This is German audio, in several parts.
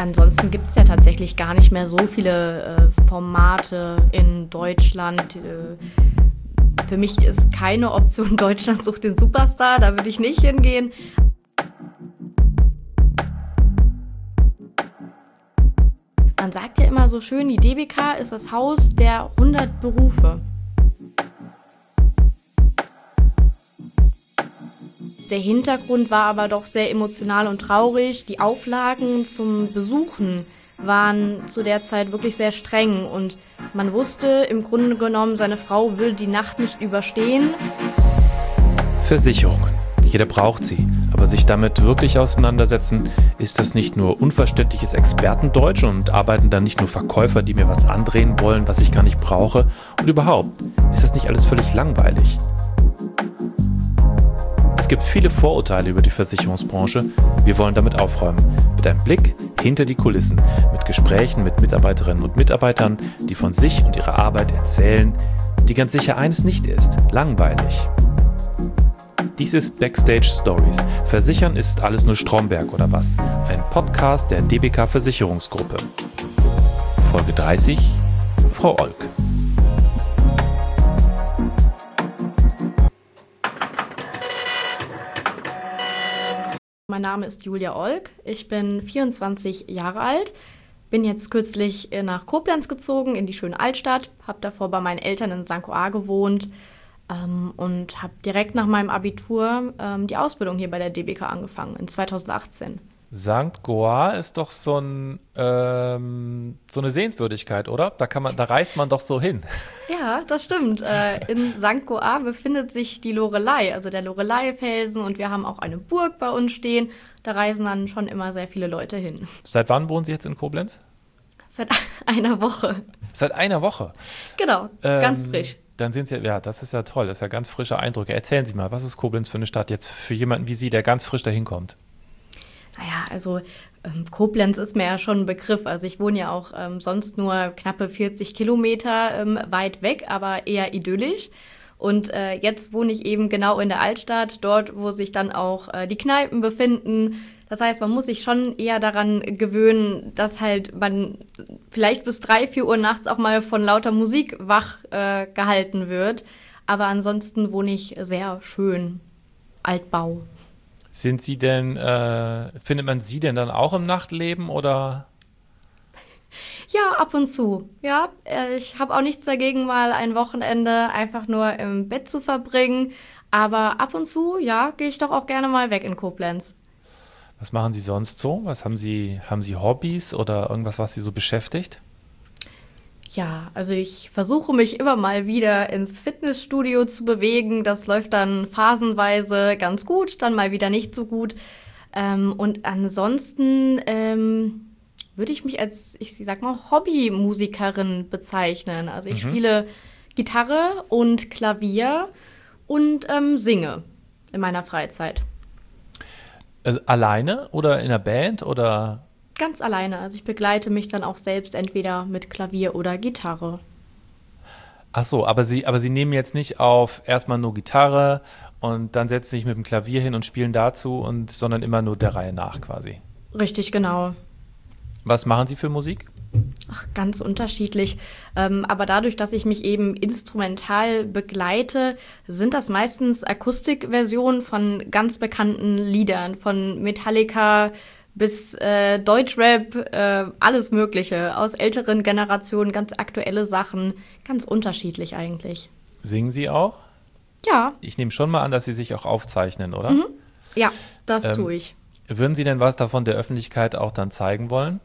Ansonsten gibt es ja tatsächlich gar nicht mehr so viele Formate in Deutschland. Für mich ist keine Option Deutschland sucht den Superstar, da würde ich nicht hingehen. Man sagt ja immer so schön, die DBK ist das Haus der 100 Berufe. Der Hintergrund war aber doch sehr emotional und traurig. Die Auflagen zum Besuchen waren zu der Zeit wirklich sehr streng und man wusste im Grunde genommen, seine Frau will die Nacht nicht überstehen. Versicherungen. Jeder braucht sie. Aber sich damit wirklich auseinandersetzen, ist das nicht nur unverständliches Expertendeutsch und arbeiten dann nicht nur Verkäufer, die mir was andrehen wollen, was ich gar nicht brauche? Und überhaupt, ist das nicht alles völlig langweilig? Es gibt viele Vorurteile über die Versicherungsbranche. Wir wollen damit aufräumen. Mit einem Blick hinter die Kulissen, mit Gesprächen mit Mitarbeiterinnen und Mitarbeitern, die von sich und ihrer Arbeit erzählen, die ganz sicher eines nicht ist: langweilig. Dies ist Backstage Stories. Versichern ist alles nur Stromberg oder was? Ein Podcast der DBK Versicherungsgruppe. Folge 30. Frau Olk. Mein Name ist Julia Olk, ich bin 24 Jahre alt, bin jetzt kürzlich nach Koblenz gezogen, in die schöne Altstadt, habe davor bei meinen Eltern in St. Goar gewohnt und habe direkt nach meinem Abitur die Ausbildung hier bei der DBK angefangen, in 2018. St. Goar ist doch so eine Sehenswürdigkeit, oder? Da reist man doch so hin. Ja, das stimmt. In St. Goar befindet sich die Loreley, also der Loreley-Felsen, und wir haben auch eine Burg bei uns stehen. Da reisen dann schon immer sehr viele Leute hin. Seit wann wohnen Sie jetzt in Koblenz? Seit einer Woche. Seit einer Woche? Genau, ganz frisch. Dann sind Sie, ja, das ist ja toll, das ist ja ganz frische Eindrücke. Erzählen Sie mal, was ist Koblenz für eine Stadt jetzt für jemanden wie Sie, der ganz frisch dahin kommt? Naja, also Koblenz ist mir ja schon ein Begriff. Also ich wohne ja auch sonst nur knappe 40 Kilometer weit weg, aber eher idyllisch. Und jetzt wohne ich eben genau in der Altstadt, dort, wo sich dann auch die Kneipen befinden. Das heißt, man muss sich schon eher daran gewöhnen, dass halt man vielleicht bis 3, 4 Uhr nachts auch mal von lauter Musik wach gehalten wird. Aber ansonsten wohne ich sehr schön. Altbau. Sind Sie denn, findet man Sie denn dann auch im Nachtleben oder? Ja, ab und zu. Ja, ich habe auch nichts dagegen, mal ein Wochenende einfach nur im Bett zu verbringen. Aber ab und zu, ja, gehe ich doch auch gerne mal weg in Koblenz. Was machen Sie sonst so? Haben Sie Hobbys oder irgendwas, was Sie so beschäftigt? Ja, also ich versuche mich immer mal wieder ins Fitnessstudio zu bewegen. Das läuft dann phasenweise ganz gut, dann mal wieder nicht so gut. Und ansonsten würde ich mich als, ich sag mal, Hobbymusikerin bezeichnen. Also ich spiele Gitarre und Klavier und singe in meiner Freizeit. Alleine oder in einer Band oder? Ganz alleine. Also ich begleite mich dann auch selbst entweder mit Klavier oder Gitarre. Ach so, aber Sie nehmen jetzt nicht auf erstmal nur Gitarre und dann setzen sich mit dem Klavier hin und spielen dazu, sondern immer nur der Reihe nach quasi. Richtig, genau. Was machen Sie für Musik? Ach, ganz unterschiedlich. Aber dadurch, dass ich mich eben instrumental begleite, sind das meistens Akustikversionen von ganz bekannten Liedern, von Metallica bis Deutschrap, alles Mögliche. Aus älteren Generationen, ganz aktuelle Sachen. Ganz unterschiedlich eigentlich. Singen Sie auch? Ja. Ich nehme schon mal an, dass Sie sich auch aufzeichnen, oder? Mhm. Ja, das tue ich. Würden Sie denn was davon der Öffentlichkeit auch dann zeigen wollen?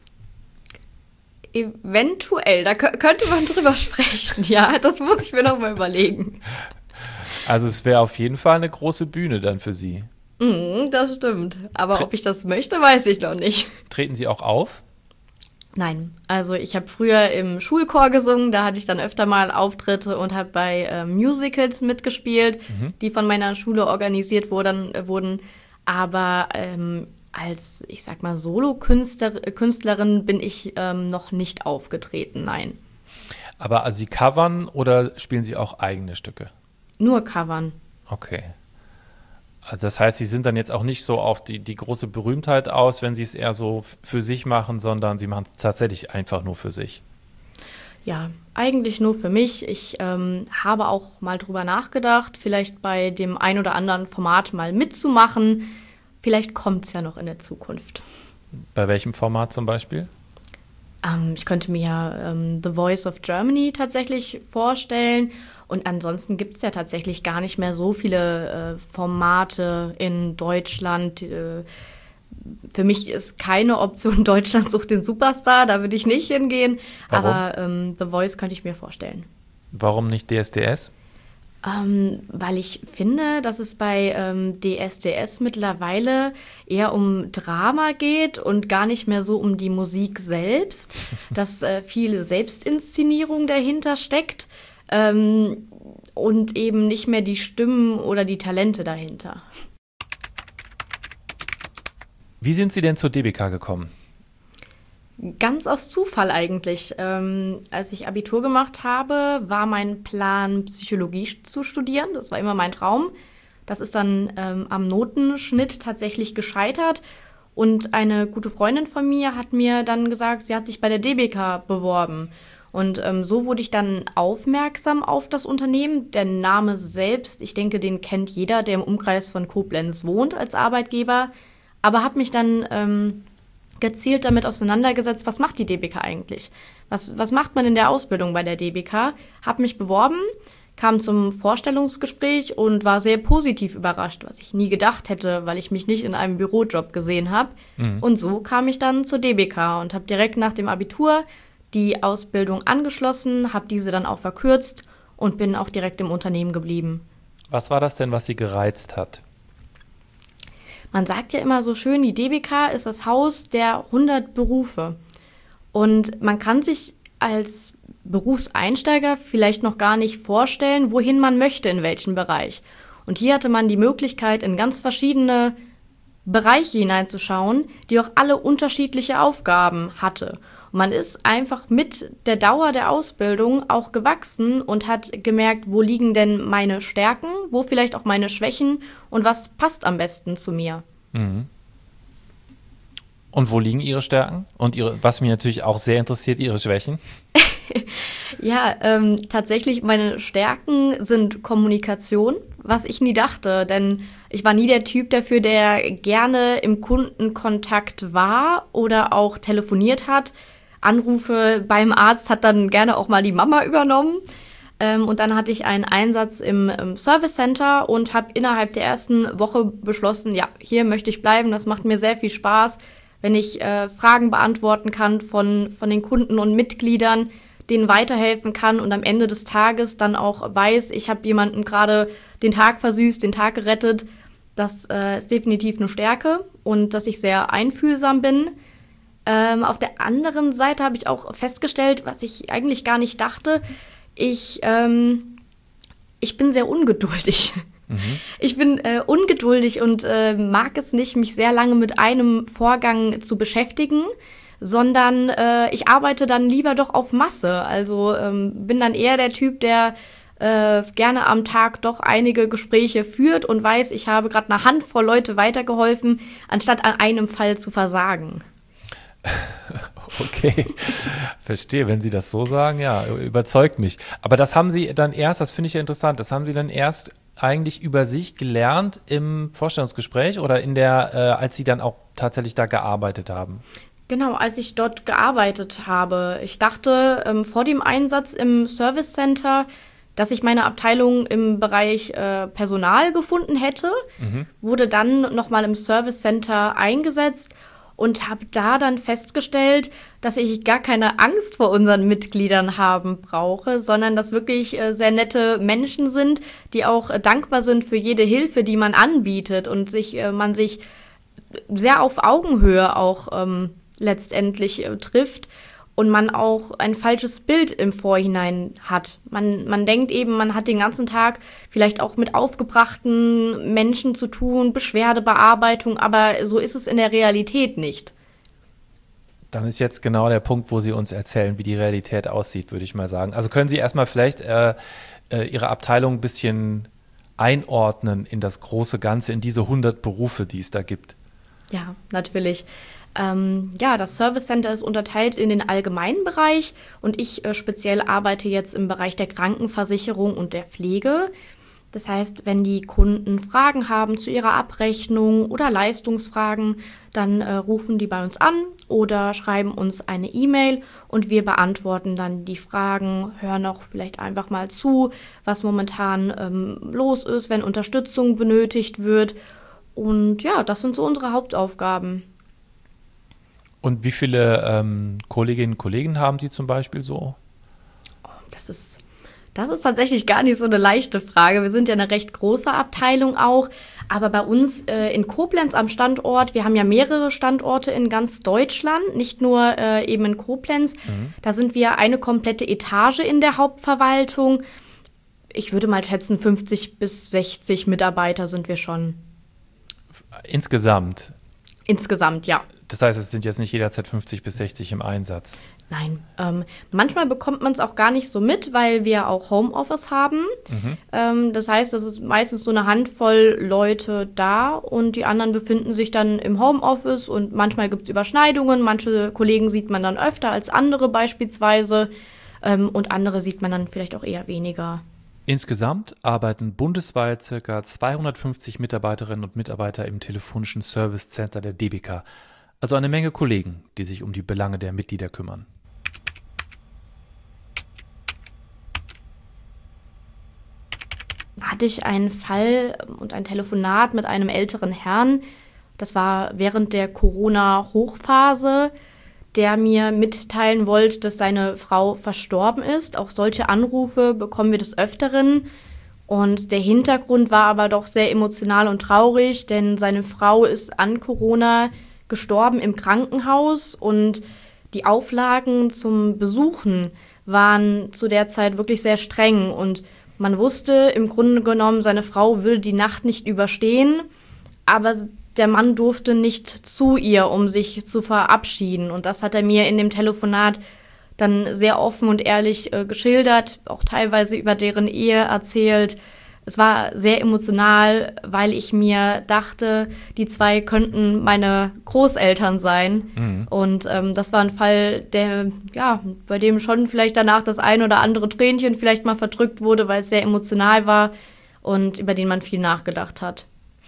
Eventuell, da könnte man drüber sprechen. Ja, das muss ich mir noch mal überlegen. Also es wäre auf jeden Fall eine große Bühne dann für Sie. Das stimmt. Aber ob ich das möchte, weiß ich noch nicht. Treten Sie auch auf? Nein, also ich habe früher im Schulchor gesungen, da hatte ich dann öfter mal Auftritte und habe bei Musicals mitgespielt, die von meiner Schule organisiert wurden. Aber als, ich sag mal, Solo-Künstlerin bin ich noch nicht aufgetreten, nein. Aber also Sie covern oder spielen Sie auch eigene Stücke? Nur covern. Okay. Also das heißt, Sie sind dann jetzt auch nicht so auf die große Berühmtheit aus, wenn Sie es eher so für sich machen, sondern Sie machen es tatsächlich einfach nur für sich. Ja, eigentlich nur für mich. Ich habe auch mal drüber nachgedacht, vielleicht bei dem ein oder anderen Format mal mitzumachen. Vielleicht kommt es ja noch in der Zukunft. Bei welchem Format zum Beispiel? Ich könnte mir The Voice of Germany tatsächlich vorstellen. Und ansonsten gibt es ja tatsächlich gar nicht mehr so viele Formate in Deutschland. Für mich ist keine Option Deutschland sucht den Superstar, da würde ich nicht hingehen. Warum? Aber The Voice könnte ich mir vorstellen. Warum nicht DSDS? Weil ich finde, dass es bei DSDS mittlerweile eher um Drama geht und gar nicht mehr so um die Musik selbst, dass viel Selbstinszenierung dahinter steckt und eben nicht mehr die Stimmen oder die Talente dahinter. Wie sind Sie denn zur DBK gekommen? Ganz aus Zufall eigentlich. Als ich Abitur gemacht habe, war mein Plan, Psychologie zu studieren. Das war immer mein Traum. Das ist dann am Notenschnitt tatsächlich gescheitert. Und eine gute Freundin von mir hat mir dann gesagt, sie hat sich bei der DBK beworben. Und so wurde ich dann aufmerksam auf das Unternehmen. Der Name selbst, ich denke, den kennt jeder, der im Umkreis von Koblenz wohnt als Arbeitgeber. Aber habe mich dann gezielt damit auseinandergesetzt, was macht die DBK eigentlich? Was macht man in der Ausbildung bei der DBK? Habe mich beworben, kam zum Vorstellungsgespräch und war sehr positiv überrascht, was ich nie gedacht hätte, weil ich mich nicht in einem Bürojob gesehen habe. Und so kam ich dann zur DBK und habe direkt nach dem Abitur die Ausbildung angeschlossen, habe diese dann auch verkürzt und bin auch direkt im Unternehmen geblieben. Was war das denn, was Sie gereizt hat? Man sagt ja immer so schön, die DBK ist das Haus der 100 Berufe. Und man kann sich als Berufseinsteiger vielleicht noch gar nicht vorstellen, wohin man möchte, in welchen Bereich. Und hier hatte man die Möglichkeit, in ganz verschiedene Bereiche hineinzuschauen, die auch alle unterschiedliche Aufgaben hatte. Und man ist einfach mit der Dauer der Ausbildung auch gewachsen und hat gemerkt, wo liegen denn meine Stärken, wo vielleicht auch meine Schwächen und was passt am besten zu mir. Mhm. Und wo liegen Ihre Stärken? Und was mich natürlich auch sehr interessiert, Ihre Schwächen? Ja, tatsächlich meine Stärken sind Kommunikation, was ich nie dachte, denn ich war nie der Typ dafür, der gerne im Kundenkontakt war oder auch telefoniert hat. Anrufe beim Arzt hat dann gerne auch mal die Mama übernommen. Und dann hatte ich einen Einsatz im Service Center und habe innerhalb der ersten Woche beschlossen, ja, hier möchte ich bleiben, das macht mir sehr viel Spaß, wenn ich Fragen beantworten kann von den Kunden und Mitgliedern, denen weiterhelfen kann und am Ende des Tages dann auch weiß, ich habe jemandem gerade den Tag versüßt, den Tag gerettet. Das ist definitiv eine Stärke und dass ich sehr einfühlsam bin. Auf der anderen Seite habe ich auch festgestellt, was ich eigentlich gar nicht dachte, ich bin sehr ungeduldig. Mhm. Ich bin ungeduldig und mag es nicht, mich sehr lange mit einem Vorgang zu beschäftigen, sondern ich arbeite dann lieber doch auf Masse. Also bin dann eher der Typ, der gerne am Tag doch einige Gespräche führt und weiß, ich habe gerade eine Handvoll Leute weitergeholfen, anstatt an einem Fall zu versagen. Okay, verstehe, wenn Sie das so sagen, ja, überzeugt mich. Aber das haben Sie dann erst, das finde ich ja interessant, das haben Sie dann erst eigentlich über sich gelernt im Vorstellungsgespräch oder als Sie dann auch tatsächlich da gearbeitet haben? Genau, als ich dort gearbeitet habe. Ich dachte vor dem Einsatz im Service Center, dass ich meine Abteilung im Bereich Personal gefunden hätte, wurde dann nochmal im Service Center eingesetzt und habe da dann festgestellt, dass ich gar keine Angst vor unseren Mitgliedern haben brauche, sondern dass wirklich sehr nette Menschen sind, die auch dankbar sind für jede Hilfe, die man anbietet und man sich sehr auf Augenhöhe auch letztendlich trifft und man auch ein falsches Bild im Vorhinein hat. Man denkt eben, man hat den ganzen Tag vielleicht auch mit aufgebrachten Menschen zu tun, Beschwerdebearbeitung, aber so ist es in der Realität nicht. Dann ist jetzt genau der Punkt, wo Sie uns erzählen, wie die Realität aussieht, würde ich mal sagen. Also können Sie erstmal vielleicht Ihre Abteilung ein bisschen einordnen in das große Ganze, in diese 100 Berufe, die es da gibt? Ja, natürlich. Das Service Center ist unterteilt in den allgemeinen Bereich und ich speziell arbeite jetzt im Bereich der Krankenversicherung und der Pflege. Das heißt, wenn die Kunden Fragen haben zu ihrer Abrechnung oder Leistungsfragen, dann rufen die bei uns an oder schreiben uns eine E-Mail und wir beantworten dann die Fragen, hören auch vielleicht einfach mal zu, was momentan los ist, wenn Unterstützung benötigt wird. Und ja, das sind so unsere Hauptaufgaben. Und wie viele Kolleginnen und Kollegen haben Sie zum Beispiel so? Das ist tatsächlich gar nicht so eine leichte Frage. Wir sind ja eine recht große Abteilung auch. Aber bei uns in Koblenz am Standort, wir haben ja mehrere Standorte in ganz Deutschland, nicht nur eben in Koblenz. Da sind wir eine komplette Etage in der Hauptverwaltung. Ich würde mal schätzen, 50 bis 60 Mitarbeiter sind wir schon. Insgesamt? Insgesamt, ja. Das heißt, es sind jetzt nicht jederzeit 50 bis 60 im Einsatz? Nein, manchmal bekommt man es auch gar nicht so mit, weil wir auch Homeoffice haben. Das heißt, es ist meistens so eine Handvoll Leute da und die anderen befinden sich dann im Homeoffice und manchmal gibt es Überschneidungen. Manche Kollegen sieht man dann öfter als andere beispielsweise und andere sieht man dann vielleicht auch eher weniger. Insgesamt arbeiten bundesweit ca. 250 Mitarbeiterinnen und Mitarbeiter im telefonischen Service Center der DBK. Also eine Menge Kollegen, die sich um die Belange der Mitglieder kümmern. Da hatte ich einen Fall und ein Telefonat mit einem älteren Herrn. Das war während der Corona-Hochphase, der mir mitteilen wollte, dass seine Frau verstorben ist. Auch solche Anrufe bekommen wir des Öfteren. Und der Hintergrund war aber doch sehr emotional und traurig, denn seine Frau ist an Corona gestorben im Krankenhaus und die Auflagen zum Besuchen waren zu der Zeit wirklich sehr streng. Und man wusste im Grunde genommen, seine Frau würde die Nacht nicht überstehen, aber der Mann durfte nicht zu ihr, um sich zu verabschieden. Und das hat er mir in dem Telefonat dann sehr offen und ehrlich geschildert, auch teilweise über deren Ehe erzählt. Es war sehr emotional, weil ich mir dachte, die zwei könnten meine Großeltern sein. Und das war ein Fall, bei dem schon vielleicht danach das ein oder andere Tränchen vielleicht mal verdrückt wurde, weil es sehr emotional war und über den man viel nachgedacht hat.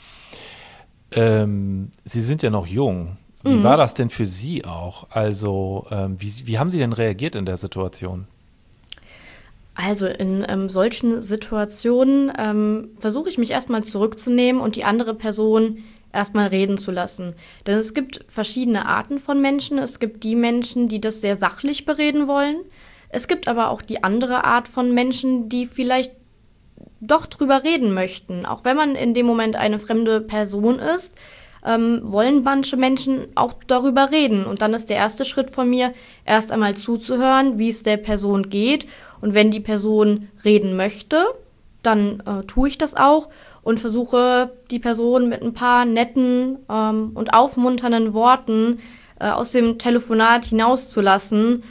Sie sind ja noch jung. Wie war das denn für Sie auch? Also, wie haben Sie denn reagiert in der Situation? Also in solchen Situationen versuche ich mich erstmal zurückzunehmen und die andere Person erstmal reden zu lassen. Denn es gibt verschiedene Arten von Menschen. Es gibt die Menschen, die das sehr sachlich bereden wollen. Es gibt aber auch die andere Art von Menschen, die vielleicht doch drüber reden möchten. Auch wenn man in dem Moment eine fremde Person ist, wollen manche Menschen auch darüber reden. Und dann ist der erste Schritt von mir, erst einmal zuzuhören, wie es der Person geht. Und wenn die Person reden möchte, dann tue ich das auch und versuche, die Person mit ein paar netten und aufmunternden Worten aus dem Telefonat hinauszulassen.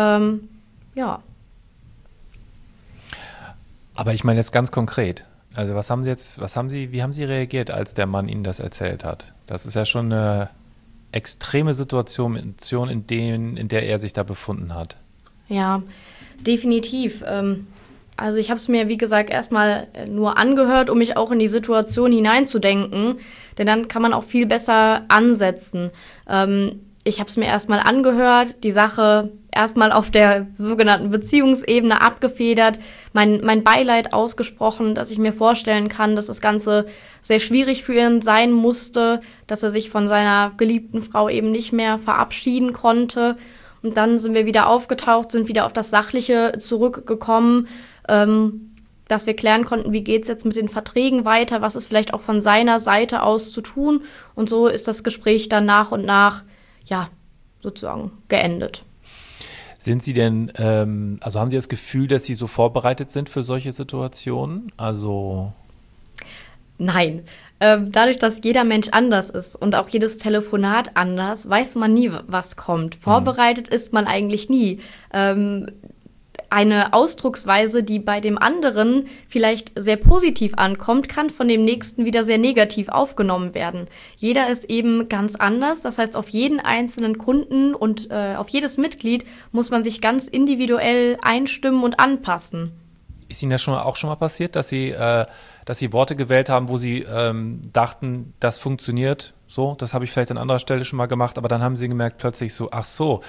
Aber ich meine jetzt ganz konkret. Also wie haben Sie reagiert, als der Mann Ihnen das erzählt hat? Das ist ja schon eine extreme Situation, in der er sich da befunden hat. Ja, definitiv. Also ich habe es mir, wie gesagt, erstmal nur angehört, um mich auch in die Situation hineinzudenken, denn dann kann man auch viel besser ansetzen. Ich habe es mir erstmal angehört, die Sache erstmal auf der sogenannten Beziehungsebene abgefedert, mein Beileid ausgesprochen, dass ich mir vorstellen kann, dass das Ganze sehr schwierig für ihn sein musste, dass er sich von seiner geliebten Frau eben nicht mehr verabschieden konnte. Und dann sind wir wieder aufgetaucht, sind wieder auf das Sachliche zurückgekommen, dass wir klären konnten, wie geht's jetzt mit den Verträgen weiter, was ist vielleicht auch von seiner Seite aus zu tun. Und so ist das Gespräch dann nach und nach, sozusagen geendet. Sind Sie denn, also haben Sie das Gefühl, dass Sie so vorbereitet sind für solche Situationen? Also Nein. Dadurch, dass jeder Mensch anders ist und auch jedes Telefonat anders, weiß man nie, was kommt. Vorbereitet ist man eigentlich nie. eine Ausdrucksweise, die bei dem anderen vielleicht sehr positiv ankommt, kann von dem nächsten wieder sehr negativ aufgenommen werden. Jeder ist eben ganz anders. Das heißt, auf jeden einzelnen Kunden und auf jedes Mitglied muss man sich ganz individuell einstimmen und anpassen. Ist Ihnen das auch schon mal passiert, dass Sie Worte gewählt haben, wo Sie dachten, das funktioniert so? Das habe ich vielleicht an anderer Stelle schon mal gemacht, aber dann haben Sie gemerkt plötzlich so, ach so,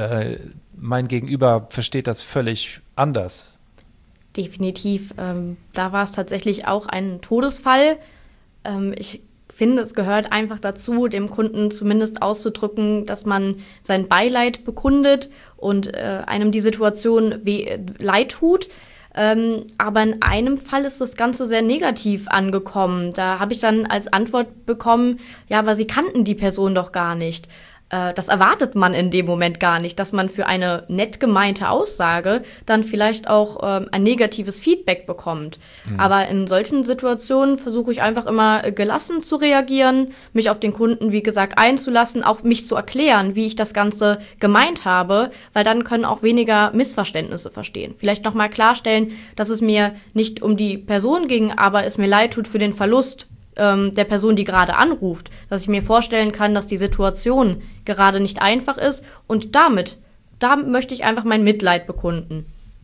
mein Gegenüber versteht das völlig anders. Definitiv. Da war es tatsächlich auch ein Todesfall. Ich finde, es gehört einfach dazu, dem Kunden zumindest auszudrücken, dass man sein Beileid bekundet und einem die Situation leid tut. Aber in einem Fall ist das Ganze sehr negativ angekommen. Da habe ich dann als Antwort bekommen, ja, aber Sie kannten die Person doch gar nicht. Das erwartet man in dem Moment gar nicht, dass man für eine nett gemeinte Aussage dann vielleicht auch ein negatives Feedback bekommt. Aber in solchen Situationen versuche ich einfach immer gelassen zu reagieren, mich auf den Kunden, wie gesagt, einzulassen, auch mich zu erklären, wie ich das Ganze gemeint habe, weil dann können auch weniger Missverständnisse verstehen. Vielleicht nochmal klarstellen, dass es mir nicht um die Person ging, aber es mir leid tut für den Verlust der Person, die gerade anruft, dass ich mir vorstellen kann, dass die Situation gerade nicht einfach ist und da möchte ich einfach mein Mitleid bekunden.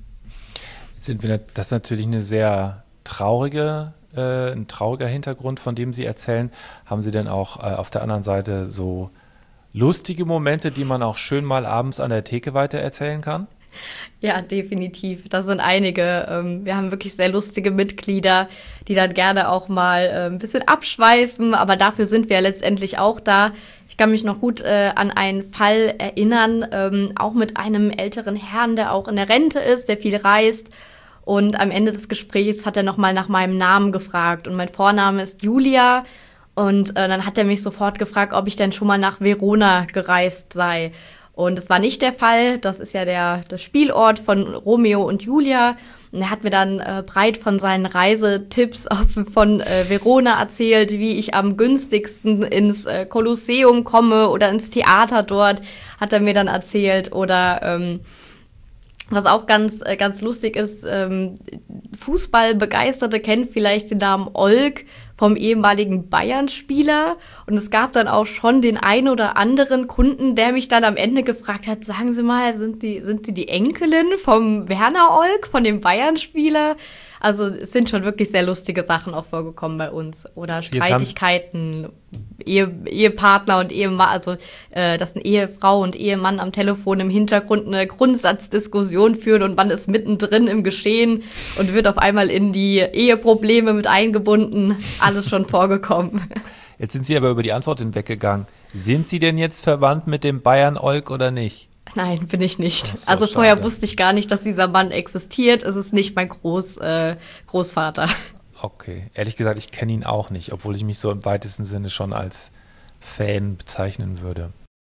Das ist natürlich ein trauriger Hintergrund, von dem Sie erzählen. Haben Sie denn auch auf der anderen Seite so lustige Momente, die man auch schön mal abends an der Theke weiter erzählen kann? Ja, definitiv. Das sind einige. Wir haben wirklich sehr lustige Mitglieder, die dann gerne auch mal ein bisschen abschweifen, aber dafür sind wir letztendlich auch da. Ich kann mich noch gut an einen Fall erinnern, auch mit einem älteren Herrn, der auch in der Rente ist, der viel reist. Und am Ende des Gesprächs hat er nochmal nach meinem Namen gefragt. Und mein Vorname ist Julia. Und dann hat er mich sofort gefragt, ob ich denn schon mal nach Verona gereist sei. Und das war nicht der Fall. Das ist ja der Spielort von Romeo und Julia. Und er hat mir dann breit von seinen Reisetipps von Verona erzählt, wie ich am günstigsten ins Kolosseum komme oder ins Theater dort, hat er mir dann erzählt. Oder was auch ganz lustig ist, Fußballbegeisterte kennen vielleicht den Namen Olk vom ehemaligen Bayern-Spieler. Und es gab dann auch schon den einen oder anderen Kunden, der mich dann am Ende gefragt hat, sagen Sie mal, sind Sie die Enkelin vom Werner Olk, von dem Bayern-Spieler? Also es sind schon wirklich sehr lustige Sachen auch vorgekommen bei uns. Oder Streitigkeiten, Ehepartner und Ehemann, also dass eine Ehefrau und Ehemann am Telefon im Hintergrund eine Grundsatzdiskussion führen und man ist mittendrin im Geschehen und wird auf einmal in die Eheprobleme mit eingebunden. Alles schon vorgekommen. Jetzt sind Sie aber über die Antwort hinweggegangen. Sind Sie denn jetzt verwandt mit dem Bayern-Olk oder nicht? Nein, bin ich nicht. Also schade. Vorher wusste ich gar nicht, dass dieser Mann existiert. Es ist nicht mein Großvater. Okay, ehrlich gesagt, ich kenne ihn auch nicht, obwohl ich mich so im weitesten Sinne schon als Fan bezeichnen würde.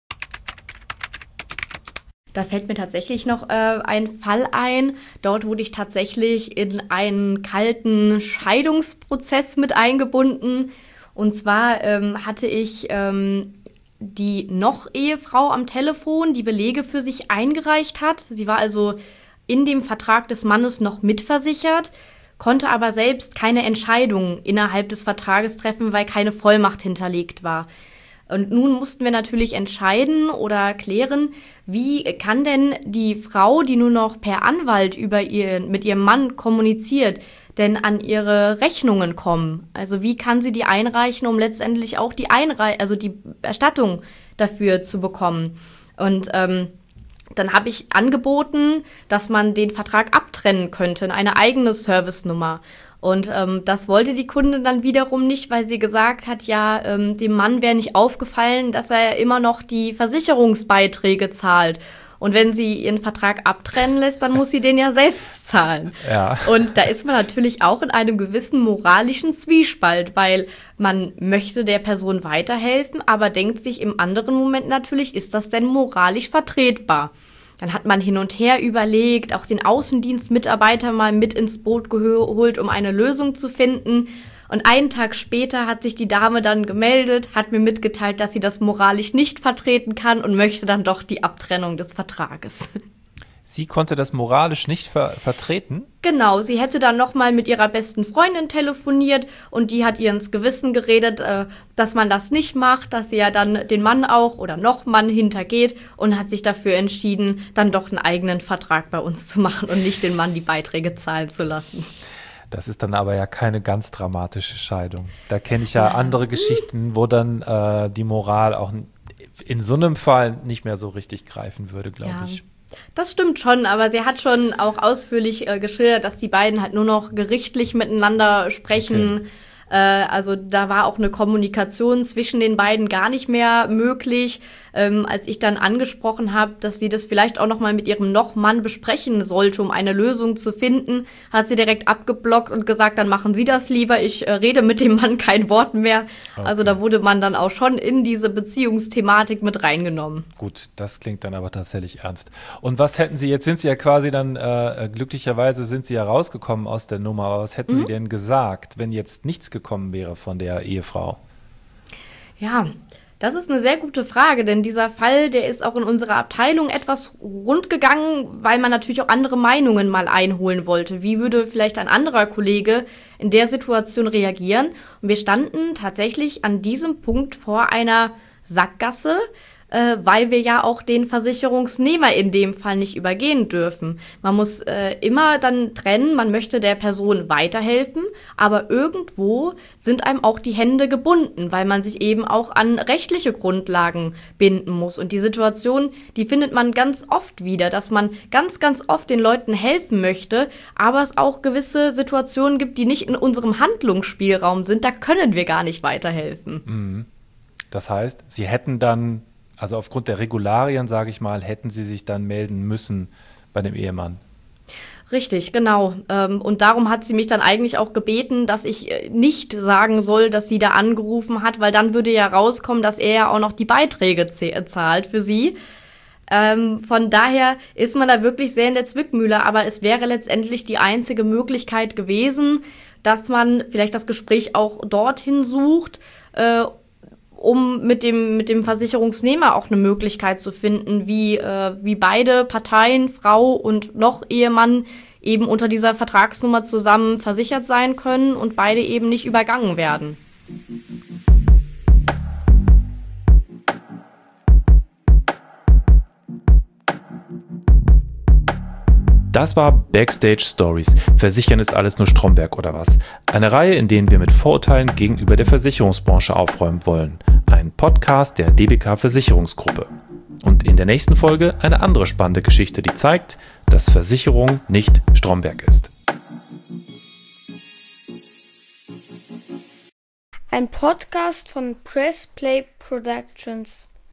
Da fällt mir tatsächlich noch ein Fall ein. Dort wurde ich tatsächlich in einen kalten Scheidungsprozess mit eingebunden. Und zwar hatte ich die Noch-Ehefrau am Telefon, die Belege für sich eingereicht hat. Sie war also in dem Vertrag des Mannes noch mitversichert, konnte aber selbst keine Entscheidung innerhalb des Vertrages treffen, weil keine Vollmacht hinterlegt war. Und nun mussten wir natürlich entscheiden oder klären, wie kann denn die Frau, die nur noch per Anwalt mit ihrem Mann kommuniziert, denn an ihre Rechnungen kommen? Also wie kann sie die einreichen, um letztendlich auch die Erstattung dafür zu bekommen? Und dann habe ich angeboten, dass man den Vertrag abtrennen könnte in eine eigene Servicenummer. Und das wollte die Kundin dann wiederum nicht, weil sie gesagt hat, ja, dem Mann wäre nicht aufgefallen, dass er immer noch die Versicherungsbeiträge zahlt. Und wenn sie ihren Vertrag abtrennen lässt, dann muss sie den ja selbst zahlen. Ja. Und da ist man natürlich auch in einem gewissen moralischen Zwiespalt, weil man möchte der Person weiterhelfen, aber denkt sich im anderen Moment natürlich, ist das denn moralisch vertretbar? Dann hat man hin und her überlegt, auch den Außendienstmitarbeiter mal mit ins Boot geholt, um eine Lösung zu finden. Und einen Tag später hat sich die Dame dann gemeldet, hat mir mitgeteilt, dass sie das moralisch nicht vertreten kann und möchte dann doch die Abtrennung des Vertrages. Sie konnte das moralisch nicht vertreten? Genau, sie hätte dann nochmal mit ihrer besten Freundin telefoniert und die hat ihr ins Gewissen geredet, dass man das nicht macht, dass sie ja dann den Mann auch oder noch Mann hintergeht und hat sich dafür entschieden, dann doch einen eigenen Vertrag bei uns zu machen und nicht den Mann die Beiträge zahlen zu lassen. Das ist dann aber ja keine ganz dramatische Scheidung. Da kenne ich ja andere Geschichten, wo dann die Moral auch in so einem Fall nicht mehr so richtig greifen würde, glaube ich. Das stimmt schon, aber sie hat schon auch ausführlich geschildert, dass die beiden halt nur noch gerichtlich miteinander sprechen. Okay. Also da war auch eine Kommunikation zwischen den beiden gar nicht mehr möglich. Als ich dann angesprochen habe, dass sie das vielleicht auch noch mal mit ihrem Noch-Mann besprechen sollte, um eine Lösung zu finden, hat sie direkt abgeblockt und gesagt, dann machen Sie das lieber, ich rede mit dem Mann kein Wort mehr. Okay. Also da wurde man dann auch schon in diese Beziehungsthematik mit reingenommen. Gut, das klingt dann aber tatsächlich ernst. Und was hätten Sie, jetzt sind Sie ja quasi dann, glücklicherweise sind Sie ja rausgekommen aus der Nummer, aber was hätten Sie denn gesagt, wenn jetzt nichts gekommen wäre von der Ehefrau? Ja, das ist eine sehr gute Frage, denn dieser Fall, der ist auch in unserer Abteilung etwas rund gegangen, weil man natürlich auch andere Meinungen mal einholen wollte. Wie würde vielleicht ein anderer Kollege in der Situation reagieren? Und wir standen tatsächlich an diesem Punkt vor einer Sackgasse, weil wir ja auch den Versicherungsnehmer in dem Fall nicht übergehen dürfen. Man muss immer dann trennen, man möchte der Person weiterhelfen, aber irgendwo sind einem auch die Hände gebunden, weil man sich eben auch an rechtliche Grundlagen binden muss. Und die Situation, die findet man ganz oft wieder, dass man ganz, ganz oft den Leuten helfen möchte, aber es auch gewisse Situationen gibt, die nicht in unserem Handlungsspielraum sind, da können wir gar nicht weiterhelfen. Mhm. Das heißt, Sie hätten dann, also aufgrund der Regularien, sage ich mal, hätten Sie sich dann melden müssen bei dem Ehemann. Richtig, genau. Und darum hat sie mich dann eigentlich auch gebeten, dass ich nicht sagen soll, dass sie da angerufen hat, weil dann würde ja rauskommen, dass er ja auch noch die Beiträge zahlt für sie. Von daher ist man da wirklich sehr in der Zwickmühle, aber es wäre letztendlich die einzige Möglichkeit gewesen, dass man vielleicht das Gespräch auch dorthin sucht, um mit dem Versicherungsnehmer auch eine Möglichkeit zu finden, wie beide Parteien, Frau und noch Ehemann, eben unter dieser Vertragsnummer zusammen versichert sein können und beide eben nicht übergangen werden. Das war Backstage Stories. Versichern ist alles nur Stromberg oder was? Eine Reihe, in denen wir mit Vorurteilen gegenüber der Versicherungsbranche aufräumen wollen. Ein Podcast der DBK Versicherungsgruppe. Und in der nächsten Folge eine andere spannende Geschichte, die zeigt, dass Versicherung nicht Stromberg ist. Ein Podcast von Press Play Productions.